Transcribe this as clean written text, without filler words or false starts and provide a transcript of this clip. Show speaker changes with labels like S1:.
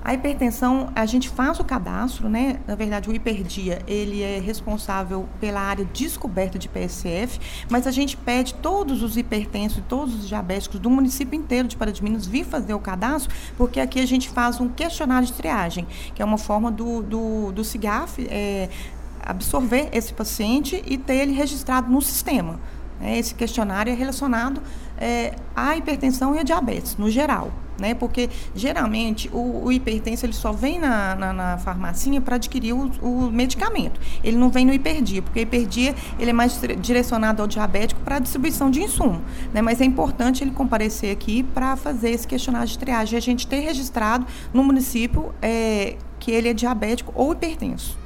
S1: A hipertensão, a gente faz o cadastro, né? Na verdade, o Hiperdia, ele é responsável pela área descoberta de PSF, mas a gente pede todos os hipertensos e todos os diabéticos do município inteiro de Pará de Minas vir fazer o cadastro, porque aqui a gente faz um questionário de triagem, que é uma forma do CIGAF absorver esse paciente e ter ele registrado no sistema. Esse questionário é relacionado à hipertensão e à diabetes, no geral. Porque, geralmente, o hipertenso ele só vem na farmacinha para adquirir o medicamento. Ele não vem no Hiperdia, porque o Hiperdia ele é mais direcionado ao diabético para a distribuição de insumo. Mas é importante ele comparecer aqui para fazer esse questionário de triagem e a gente ter registrado no município que ele é diabético ou hipertenso.